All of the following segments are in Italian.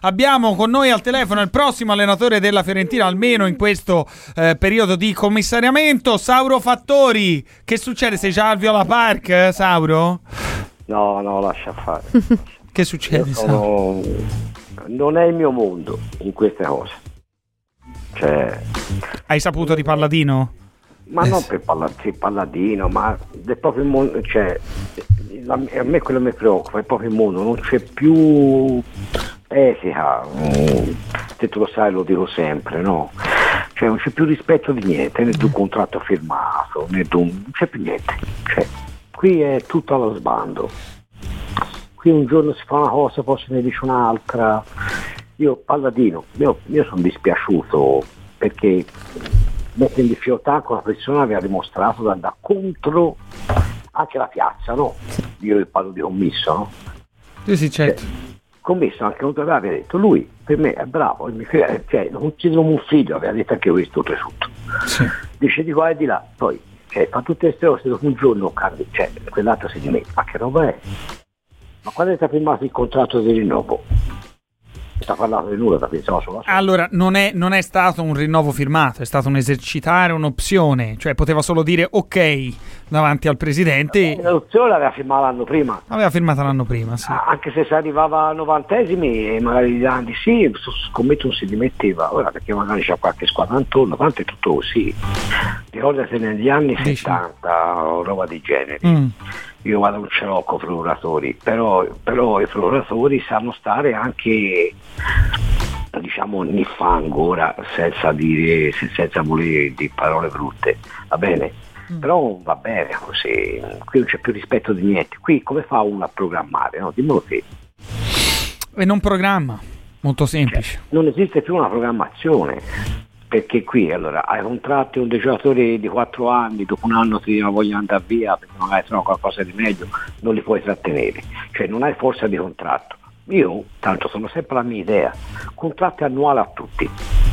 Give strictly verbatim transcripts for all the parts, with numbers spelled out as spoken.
Abbiamo con noi al telefono il prossimo allenatore della Fiorentina, almeno in questo eh, periodo di commissariamento, Sauro Fattori. Che succede? Sei già al Viola Park, eh, Sauro? No, no, lascia fare. Che succede? Sono... Non è il mio mondo in queste cose. Cioè... Hai saputo di Palladino? Ma non per Palladino, ma è proprio il mondo, cioè, la, a me quello che mi preoccupa è proprio il mondo, non c'è più etica, se tu lo sai lo dico sempre, no? Cioè non c'è più rispetto di niente, né di un contratto firmato, né di un... non c'è più niente, cioè, qui è tutto allo sbando, qui un giorno si fa una cosa, poi se ne dice un'altra. Io Palladino, io, io sono dispiaciuto perché mette in difficoltà con la persona aveva dimostrato da andare contro anche la piazza, no? Io parlo di commisso, no? Sì, sì, certo. Cioè, commesso anche contro aveva detto, lui per me è bravo, cioè, lo considero un figlio, aveva detto anche questo oltretutto. Sì. Dice di qua e di là, poi cioè, fa tutte queste cose, dopo un giorno cambia, cioè, quell'altro si dimette, ma che roba è? Ma quando è stato firmato il contratto di rinnovo? Sta parlando di nulla, pensavo solo a allora non è, non è stato un rinnovo firmato, è stato un esercitare un'opzione, cioè poteva solo dire ok davanti al presidente. L'opzione l'aveva firmata l'anno prima, aveva firmata l'anno prima, sì. Anche se si arrivava a novantesimi e magari gli anni sì, scommetto non si dimetteva, ora perché magari c'è qualche squadra intorno, tanto è tutto così. Ricordate negli anni Dici. settanta o roba di genere. Mm. Io vado non ce l'ho con i procuratori, però, però i procuratori sanno stare anche, diciamo, nel fango, ora senza dire, senza volere di parole brutte, va bene? Mm. Però non va bene così, qui non c'è più rispetto di niente, qui come fa uno a programmare, no? Dimmelo te. E non programma, molto semplice. Cioè, non esiste più una programmazione. Perché qui allora hai contratti un giocatore di quattro anni, dopo un anno ti vogliono andare via perché magari trovo qualcosa di meglio, non li puoi trattenere, cioè non hai forza di contratto. Io tanto sono sempre la mia idea, contratti annuali a tutti.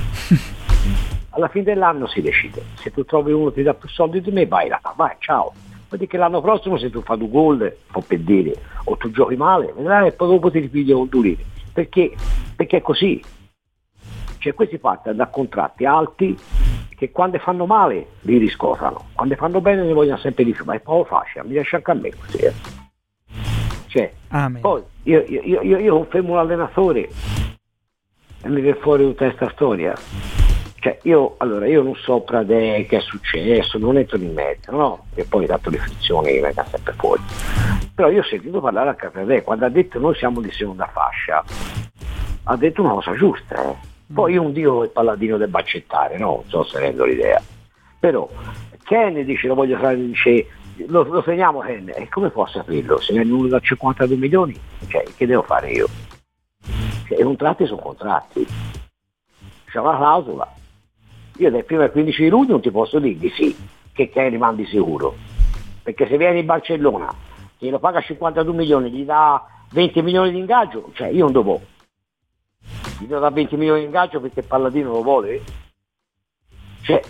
Alla fine dell'anno si decide, se tu trovi uno che ti dà più soldi di me vai là, vai, ciao. Vuol dire che l'anno prossimo se tu fai due gol, può per dire, o tu giochi male, vedrai e poi dopo ti ripigli con due lire. Perché? Perché è così. Cioè questi fatti da contratti alti che quando fanno male li riscotano, quando fanno bene ne vogliono sempre di più, ma è poco facile, mi lascia anche a me così. Eh. Cioè, Amen. Poi io, io, io, io confermo un allenatore e mi viene fuori tutta questa storia. Cioè io, allora, io non so Pradè che è successo, non entro in mezzo, no? E poi dato le frizioni che vengono sempre fuori. Però io ho sentito parlare anche a Pradè, quando ha detto noi siamo di seconda fascia, ha detto una cosa giusta, eh. Poi io non dico che il Palladino debba accettare, no, non so se rendo l'idea. Però Ken dice lo voglio fare, dice lo, lo teniamo Ken, e come posso saperlo? Se ne hanno da cinquantadue milioni, cioè che devo fare io? Cioè, i contratti sono contratti. C'è una clausola. Io dai prima al quindici di luglio non ti posso dire di sì, che Ken rimandi sicuro. Perché se viene in Barcellona, se lo paga cinquantadue milioni, gli dà venti milioni di ingaggio, cioè io non devo. Gli do da venti milioni di ingaggio perché il Palladino lo vuole? Cioè,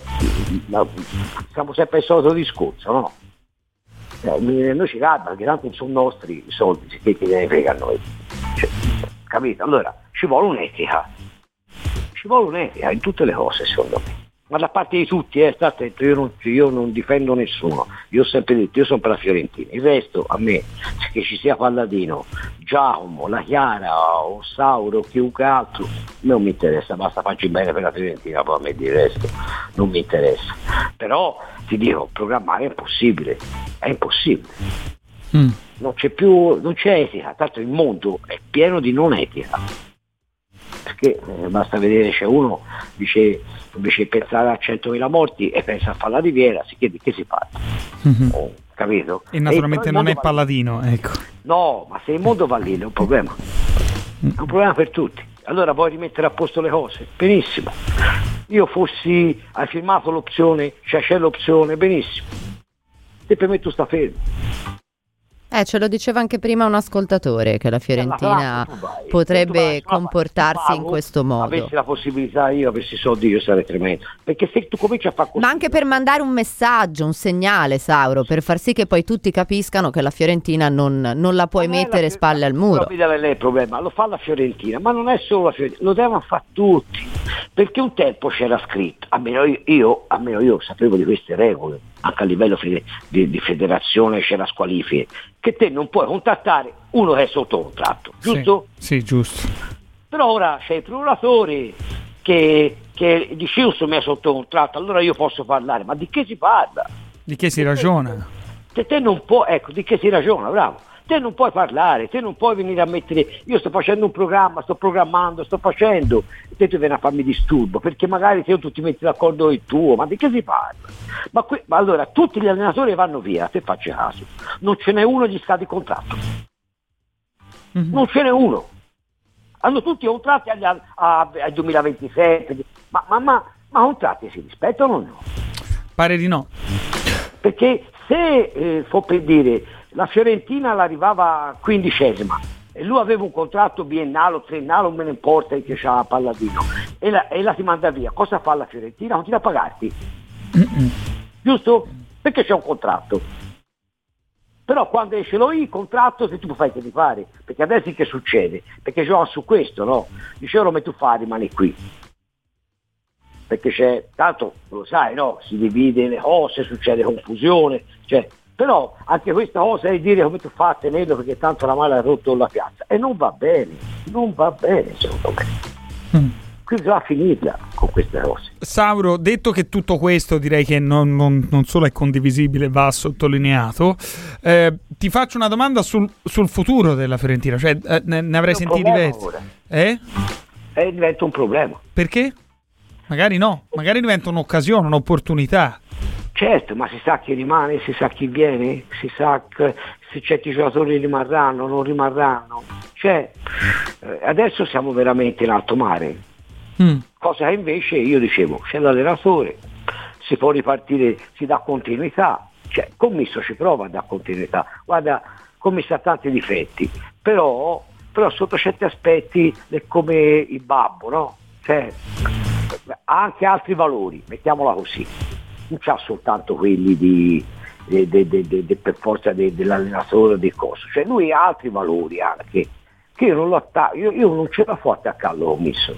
siamo sempre al solito discorso, no? Eh, noi ci guarda, perché tanto sono nostri i soldi, che che ne frega a noi. Cioè, capito? Allora, ci vuole un'etica. Ci vuole un'etica in tutte le cose, secondo me. Ma da parte di tutti, eh, sta attento, io non, io non difendo nessuno, io ho sempre detto, io sono per la Fiorentina, il resto a me, che ci sia Palladino, Giacomo, la Chiara, o Sauro, chiunque altro, non mi interessa, basta farci bene per la Fiorentina, poi a me di resto non mi interessa. Però ti dico, programmare è impossibile, è impossibile. Mm. Non c'è più, non c'è etica, tanto il mondo è pieno di non etica. Perché eh, basta vedere, c'è uno dice invece di pensare a centomila morti e pensa a fare la riviera, si chiede che si fa, mm-hmm. oh, capito? E naturalmente e non è Palladino, ecco. No, ma se il mondo va lì è un problema, è un problema per tutti. Allora puoi rimettere a posto le cose, benissimo. Io fossi, hai firmato l'opzione, cioè c'è l'opzione, benissimo. E per me tu sta fermo. Eh, Eh, ce lo diceva anche prima un ascoltatore che la Fiorentina eh, potrebbe vai, comportarsi pago, in questo modo. Avessi la possibilità, io avessi soldi, io sarei tremendo. Perché se tu cominci a fare così, ma anche per mandare un messaggio, un segnale, Sauro, per far sì che poi tutti capiscano che la Fiorentina non, non la puoi non mettere la, spalle al muro. Non è il problema, lo fa la Fiorentina, ma non è solo la Fiorentina, lo devono fare tutti. Perché un tempo c'era scritto, almeno io, io, almeno io sapevo di queste regole, anche a livello di, di, di federazione c'era squalifiche, che te non puoi contattare uno che è sotto contratto, giusto? Sì, sì, giusto. Però ora c'è il procuratore che, che dice io sono messo sotto contratto, allora io posso parlare, ma di che si parla? Di che si ragiona? Se te non puoi, ecco, di che si ragiona, bravo. Te non puoi parlare, te non puoi venire a mettere, io sto facendo un programma, sto programmando, sto facendo, e te tu vieni a farmi disturbo, perché magari se tu ti metti d'accordo il tuo, ma di che si parla? Ma, que- ma allora tutti gli allenatori vanno via, te facci caso, non ce n'è uno di sta di contratto, mm-hmm. non ce n'è uno, hanno tutti contratti agli, a, a, al duemilaventisette, ma, ma, ma, ma contratti si rispettano o no? Pare di no. Perché se eh, fu per dire la Fiorentina l'arrivava quindicesima e lui aveva un contratto biennale o triennale, non me ne importa che c'ha Palladino, e la, e la ti manda via, cosa fa la Fiorentina? Continua a pagarti, Mm-mm. giusto? Perché c'è un contratto. Però quando esce lo il contratto, se tu fai che ti fare, perché adesso che succede? Perché gioca su questo, no? Dicevo, ma tu fai, rimani qui. Perché c'è, tanto lo sai, no? Si divide le cose, succede confusione, cioè, però anche questa cosa è dire come tu fai a tenerlo perché tanto la mala ha rotto la piazza, e non va bene, non va bene secondo me. Mm. Quindi va a finirla con queste cose. Sauro, detto che tutto questo direi che non, non, non solo è condivisibile, va sottolineato, eh, ti faccio una domanda sul, sul futuro della Fiorentina, cioè eh, ne, ne avrei sentiti diversi. Eh? Eh, diventa un problema. Perché? Magari no, magari diventa un'occasione, un'opportunità. Certo, ma si sa chi rimane, si sa chi viene, si sa che se certi giocatori rimarranno, non rimarranno. Cioè, eh, adesso siamo veramente in alto mare. Mm. Cosa che invece io dicevo, c'è l'allenatore, si può ripartire, si dà continuità. Cioè, Commisso ci prova a dare continuità. Guarda, Commisso ha tanti difetti, però, però sotto certi aspetti è come il babbo, no? Cioè, ha anche altri valori, mettiamola così, non c'ha soltanto quelli di, de, de, de, de, de, per forza de, dell'allenatore o di cose, cioè lui ha altri valori anche, che io non lo attacco, io, io non ce la faccio attaccarlo Commisso,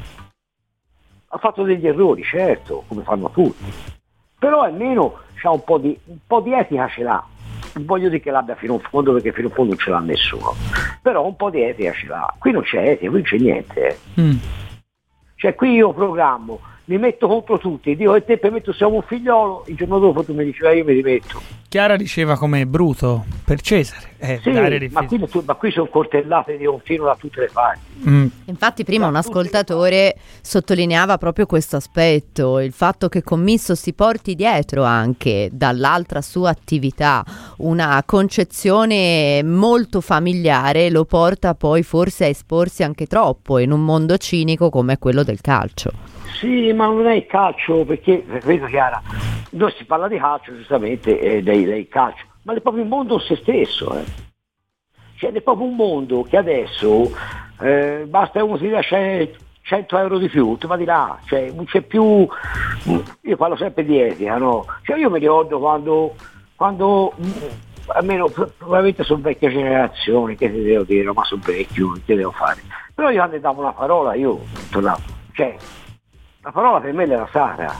ha fatto degli errori, certo, come fanno tutti, però almeno c'ha un po' di, un po' di etica, ce l'ha, non voglio dire che l'abbia fino in fondo perché fino in fondo non ce l'ha nessuno, però un po' di etica ce l'ha, qui non c'è etica, qui non c'è niente, eh. mm. Cioè qui io programmo, mi metto contro tutti, dico e te per me tu sei un figliolo, il giorno dopo tu mi dici io mi rimetto. Chiara diceva come bruto per Cesare. Eh, sì, ma qui, ma qui sono coltellate di continuo da tutte le parti. Mm. Infatti prima da un ascoltatore sottolineava proprio questo aspetto, il fatto che Commisso si porti dietro anche dall'altra sua attività una concezione molto familiare, lo porta poi forse a esporsi anche troppo in un mondo cinico come quello del calcio. Sì, ma non è il calcio, perché, vedo Chiara, noi si parla di calcio giustamente, eh, dei, dei calcio, ma è proprio un mondo se stesso, eh. Cioè è proprio un mondo che adesso eh, basta uno si lascia cento euro di più, tu va di là, cioè non c'è più, io parlo sempre di etica, no? Cioè io mi ricordo quando, quando almeno probabilmente sono vecchie generazioni, che ti devo dire, ma sono vecchio, che devo fare? Però io quando davo una parola, io tornavo, cioè la parola per me era sacra,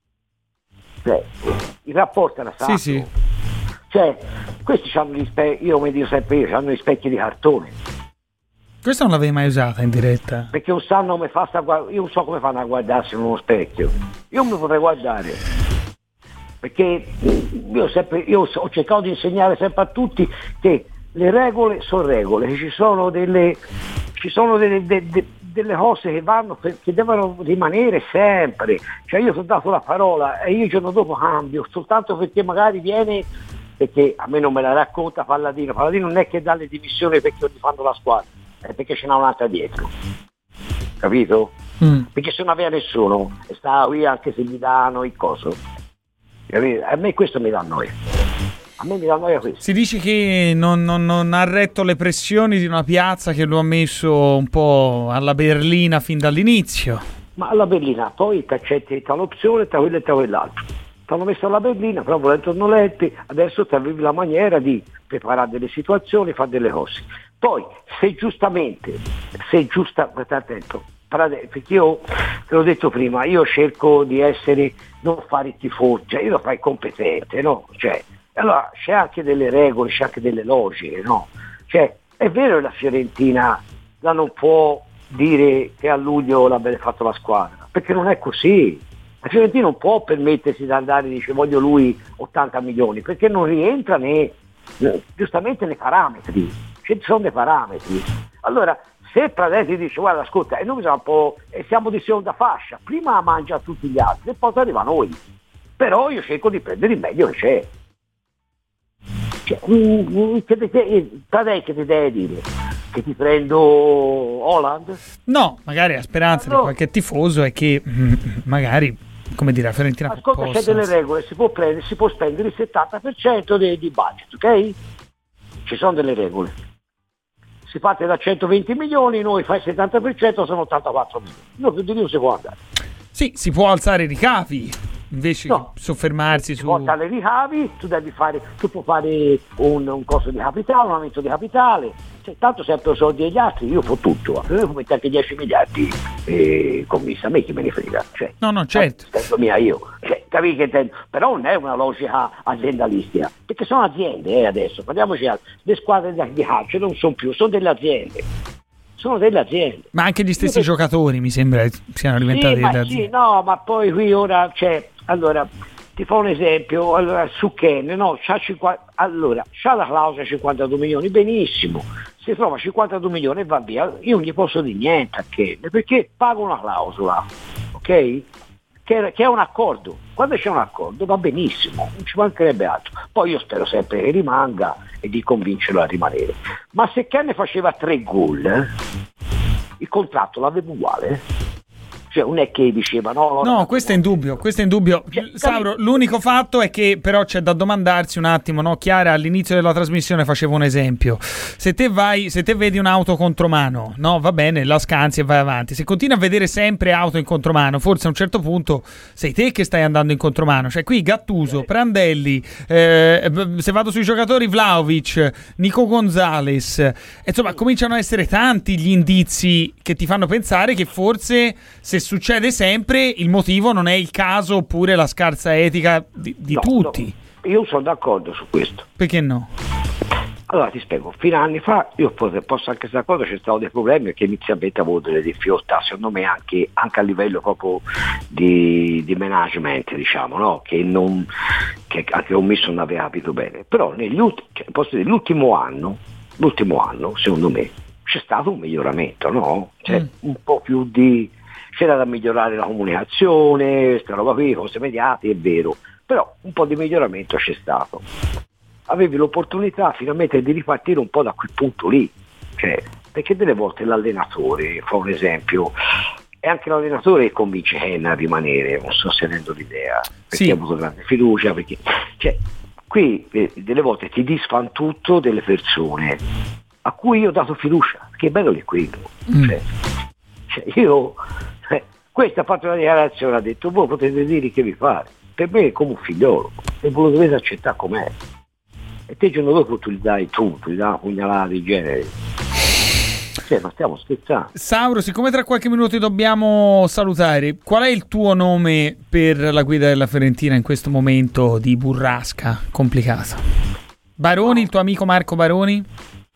cioè, il rapporto era sacro. Sì, sì. Cioè, questi hanno gli specchi, io come dico sempre io, hanno gli specchi di cartone. Questa non l'avevi mai usata in diretta? Perché non sanno come fa sta guard- io non so come fanno a guardarsi in uno specchio. Io mi potrei guardare. Perché io, sempre, io ho cercato di insegnare sempre a tutti che le regole sono regole, che ci sono delle, ci sono delle, de, de, delle cose che vanno per, che devono rimanere sempre. Cioè io ti ho dato la parola e io il giorno dopo cambio, soltanto perché magari viene, perché a me non me la racconta Palladino. Palladino non è che dà le dimissioni perché non gli fanno la squadra, è perché ce n'ha un'altra dietro. Capito? Mm. Perché se non aveva nessuno, e stava qui anche se gli danno il coso. Capito? A me questo mi dà noia. A me mi dà noia questo. Si dice che non, non, non ha retto le pressioni di una piazza che lo ha messo un po' alla berlina fin dall'inizio. Ma alla berlina poi ti accetti tale opzione, tra quello e tra quell'altro. Ti hanno messo alla berlina, però volendo non letti, adesso ti avevi la maniera di preparare delle situazioni, fare delle cose. Poi, se giustamente, se giusta, state attento, perché io te l'ho detto prima, io cerco di essere, non fare il tifoso, cioè io lo fai competente, no? Cioè, allora c'è anche delle regole, c'è anche delle logiche, no? Cioè, è vero che la Fiorentina la non può dire che a luglio l'avrebbe fatto la squadra, perché non è così. La Fiorentina non può permettersi di andare e dice voglio lui ottanta milioni, perché non rientra né, giustamente nei parametri, ci sono dei parametri. Allora, se Pradetti dice guarda ascolta, e noi siamo, un po', e siamo di seconda fascia, prima mangia tutti gli altri e poi arriva a noi, però io cerco di prendere il meglio che c'è. Cioè, Pradetti che ti deve dire? Che ti prendo Holland? No, magari la speranza no. di qualche tifoso è che magari, come dire, la Fiorentina ascolta, possa... c'è delle regole, si può prendere, si può spendere il settanta per cento di, di budget, ok? Ci sono delle regole. Si parte da centoventi milioni, noi fai il settanta per cento, sono ottantaquattro milioni. No, più di lì non si può andare. Sì, si può alzare i ricavi, invece no, che soffermarsi si su... può alzare i ricavi, tu devi fare, tu puoi fare un, un costo di capitale, un aumento di capitale, cioè, tanto sempre i soldi degli altri, io faccio tutto, per me puoi mettere anche dieci miliardi eh, commessa, a me chi me ne frega. Cioè, no, no, certo. Penso mia io, cioè, capisci che intendo? Però non è una logica aziendalistica, perché sono aziende eh, adesso, parliamoci altro, le squadre di calcio non sono più, sono delle aziende. Sono delle aziende. Ma anche gli stessi io giocatori mi sembra siano diventati sì, delle ma aziende. Sì, no, ma poi qui ora c'è, allora, ti fa un esempio, allora, su Ken, no, c'ha cinquanta, allora, c'ha la clausola cinquantadue milioni, benissimo, si trova cinquantadue milioni e va via, io non gli posso dire niente a Ken, perché pago una clausola, ok? Che, che è un accordo, quando c'è un accordo va benissimo, non ci mancherebbe altro, poi io spero sempre che rimanga e di convincerlo a rimanere, ma se Ken faceva tre gol, eh, il contratto l'aveva uguale. Cioè non è che diceva no, no, no questo è in dubbio, questo è in dubbio. Cioè, Sauro, l'unico fatto è che però c'è da domandarsi un attimo, no? Chiara all'inizio della trasmissione faceva un esempio. Se te vai, se te vedi un'auto contromano, no, va bene, la scansi e vai avanti. Se continui a vedere sempre auto in contromano, forse a un certo punto sei te che stai andando in contromano. Cioè qui Gattuso, Prandelli, eh, se vado sui giocatori Vlahovic, Nico Gonzalez, insomma, cominciano a essere tanti gli indizi che ti fanno pensare che forse se succede sempre il motivo non è il caso oppure la scarsa etica di, di no, tutti. No, io sono d'accordo su questo. Perché no? Allora ti spiego, fino a anni fa io posso anche essere d'accordo, c'è stato dei problemi perché inizialmente avevo delle difficoltà, secondo me anche, anche a livello proprio di, di management, diciamo, no? Che non che anche Commisso non aveva capito bene. Però negli ultimi, cioè, posso dire, l'ultimo anno, l'ultimo anno, secondo me, c'è stato un miglioramento, no? Cioè mm. un po' più di c'era da migliorare la comunicazione, questa roba qui, cose mediate, è vero, però un po' di miglioramento c'è stato. Avevi l'opportunità finalmente di ripartire un po' da quel punto lì, cioè, perché delle volte l'allenatore, fa un esempio, è anche l'allenatore che convince Ken a rimanere, non so se rendo l'idea, perché sì. ha avuto grande fiducia, perché cioè, qui eh, delle volte ti disfan tutto delle persone a cui io ho dato fiducia, che è bello di quello, mm. cioè, cioè io eh, questo ha fatto una dichiarazione, ha detto voi potete dire che vi fare, per me è come un figliolo e voi lo dovete accettare com'è, e te il giorno dopo tu gli dai tu, tu gli dai una pugnalata di genere. Cioè, ma stiamo scherzando. Sauro, siccome tra qualche minuto dobbiamo salutare, qual è il tuo nome per la guida della Fiorentina in questo momento di burrasca complicata? Baroni, il tuo amico Marco Baroni?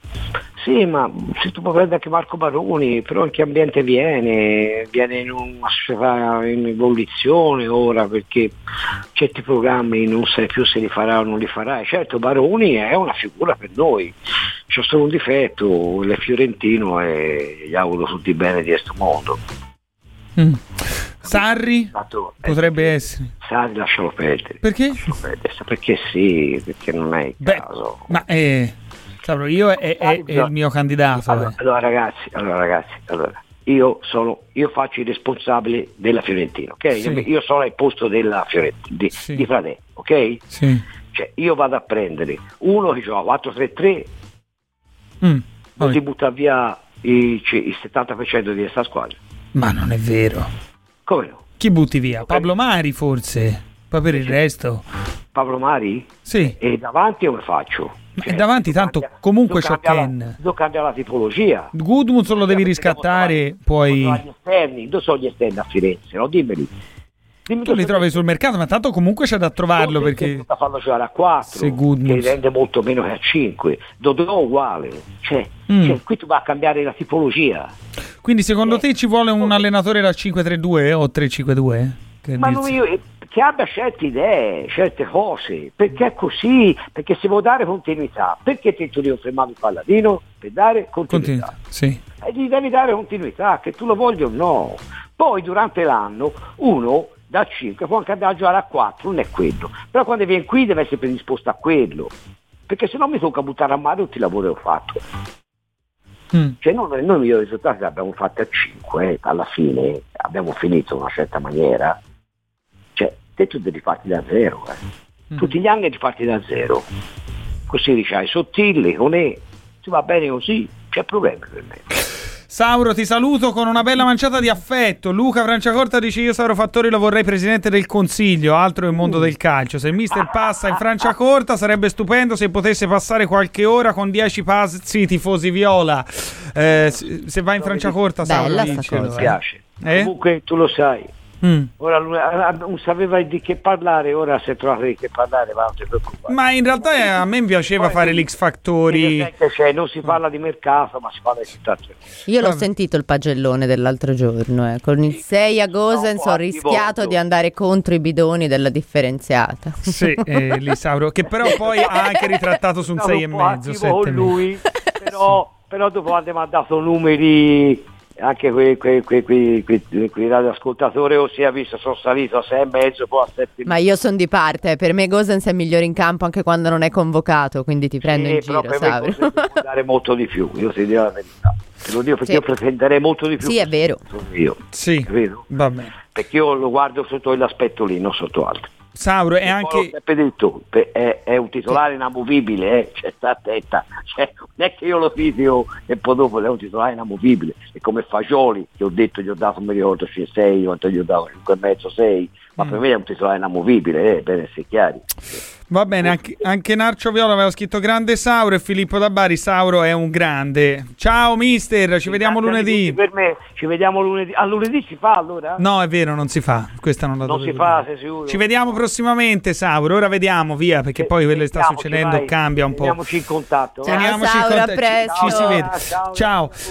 Sì, ma se tu puoi prendere anche Marco Baroni, però in che ambiente viene? Viene in una società in evoluzione ora, perché certi programmi non sai più se li farà o non li farà. Certo, Baroni è una figura per noi, c'è solo un difetto, il fiorentino e gli auguro tutti bene di questo mondo. Mm. Sarri? Potrebbe essere. Sarri lascialo perdere. Perché? Lascialo perdere. Perché sì, perché non è il Beh, caso. Ma è... Io è, è, è il mio candidato. Allora, eh. allora ragazzi, allora ragazzi, allora io sono, io faccio il responsabile della Fiorentina, ok? Sì. Io sono al posto della Fiorentina, di, sì. di Frade, ok? Sì. Cioè, io vado a prendere uno che gioca quattro tre tre, Mm. non ti butta via il, il settanta per cento di questa squadra. Ma non è vero. Come no? Chi butti via? Pablo Mari forse? Poi per il resto? Pablo Mari? Sì. E davanti come faccio? Cioè, e davanti tanto cambia, comunque c'ho Ken. Devo cambiare la tipologia. Gudmundsson lo devi riscattare, poi... Gli esterni, dove sono gli esterni a Firenze? No? Dimmeli. Dimmi tu li trovi sul mercato, ma tanto comunque c'è da trovarlo, perché da farlo giocare a quattro, che rende molto meno che a cinque. Dodò uguale, cioè, mm. cioè qui tu vai a cambiare la tipologia. Quindi secondo eh. te ci vuole un allenatore da cinque tre due o tre cinque due? Che ma lui, che abbia certe idee, certe cose, perché è così, perché si può dare continuità. Perché ti devi fermare il palladino? Per dare continuità, continuità sì. E gli devi dare continuità, che tu lo voglia o no. Poi durante l'anno uno da cinque può anche andare a giocare a quattro, non è quello, però quando viene qui deve essere predisposto a quello, perché se no mi tocca buttare a mare tutti i lavori che ho fatto. mm. Cioè noi, noi i risultati che abbiamo fatto a cinque, eh, alla fine abbiamo finito in una certa maniera, cioè te tu devi farti da zero, eh. mm. tutti gli anni devi farti da zero, così diciamo Sottile, con E, ti va bene così, c'è problema per me. Sauro, ti saluto con una bella manciata di affetto. Luca Franciacorta dice: io Sauro Fattori lo vorrei presidente del consiglio, altro è il mondo del calcio. Se il mister passa in Franciacorta sarebbe stupendo se potesse passare qualche ora con dieci pazzi tifosi viola. Eh, se vai in Franciacorta, Sauro, dicelo, mi piace. Eh? Comunque tu lo sai. Mm. Ora non sapeva di che parlare, ora si è trovato di che parlare, ma non ti preoccupare. Ma in realtà a me piaceva poi fare l'X Factory. Cioè, non si parla di mercato, ma si parla di situazione. Io l'ho Vabbè. sentito il pagellone dell'altro giorno, eh. Con il sei a Gosens no, ho rischiato di andare contro i bidoni della differenziata. Sì, eh, Lisauro, che però poi ha anche ritrattato su un sei e mezzo. Con lui, però, però dopo abbiamo mandato numeri. Anche quei, quei, quei, quei, quei, quei radioascoltatori o si è visto sono salito a sei e mezzo poi a sette. Ma io sono di parte, per me Gosens è migliore in campo anche quando non è convocato, quindi ti prendo sì, in giro, Sauro. Può dare molto di più, io ti dico la verità, te lo dico perché sì. io pretenderei molto di più. Sì, è vero. Io, sì, vero? Va bene. Perché io lo guardo sotto quell'aspetto lì, non sotto altro. Sauro è anche detto, è, è un titolare inamovibile, eh? Cioè, sta attenta, cioè, non è che io lo video e poi dopo è un titolare inamovibile, è come Fagioli, che ho detto gli ho dato, mi ricordo sei, quanto gli ho dato cinque e mezzo, sei, ma mm. per me è un titolare inamovibile, eh? Bene essere chiari. Va bene, anche, anche Narcio Viola aveva scritto grande Sauro e Filippo da Bari, Sauro è un grande. Ciao mister, ci vediamo lunedì. Per me, ci vediamo lunedì. A lunedì si fa allora? No, è vero, non si fa. Questa non la Non si fa, sei sicuro? Ci vediamo prossimamente, Sauro. Ora vediamo, via, perché poi quello che sta succedendo vai. cambia un po'. Teniamoci in contatto. Ciao, Sauro, a presto. Ci si vede. Ciao. Ciao.